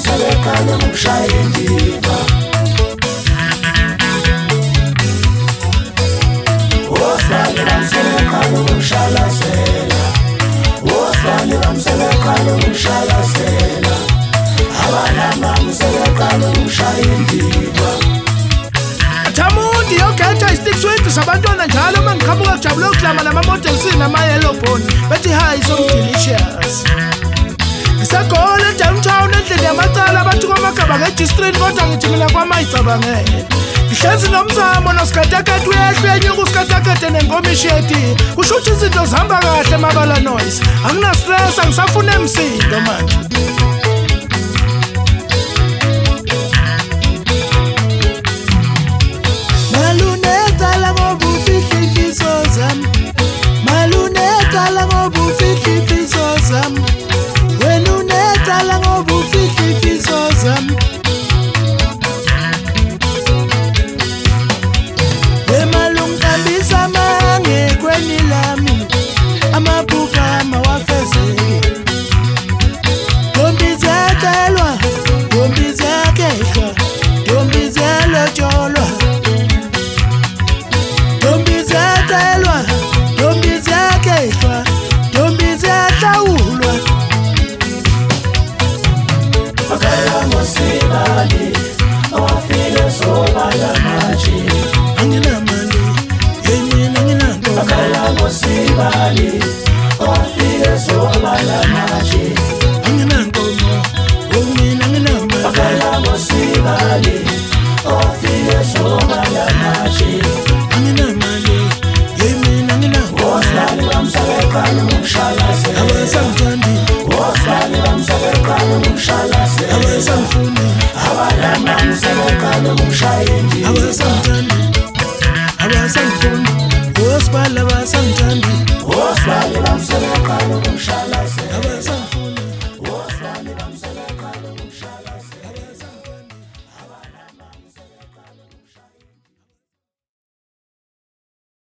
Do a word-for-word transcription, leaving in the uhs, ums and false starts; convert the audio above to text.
bamsebekhala ngomshaya indiva Wosibali bamsebekhala ngomshalasela Wosibali bamsebekhala ngomshalasela Abanama bamsebekhala ngomshaya indiva Thamundi yokhetha isticks wethu sabantwana njalo mangiqhamuka kujabula ukuklama nama-models nama-yellow bone bethi hi so delicious ngisagole downtown endlini yamacala abantu kwamagaba nge-G Street kodwa ngithi mina kwamayicabangele ngihlezi nomzamo nosikatakethi uyehlwe yenyuka usikatakethi nenkomisheti kusho ukuthi izinto zihamba kahle mabala noise anginastress angisafuna emsindo manje Sibali, ofile sobala maji. Anginankomo, umina nginamba. Bakala mosibali, ofile sobala maji. Anginamali, yemina nginamba. Wosibali bamsebekhala ngomshalasela. Abasangithandi. Wosibali bamsebekhala ngomshalasela. Abasangifuni. Abanama bamsebekhala ngomshaya indiva. Abasangithandi. Abasangifuni. Wosibali abasangithandi. Wosibali bamsebekhala ngomshalasela.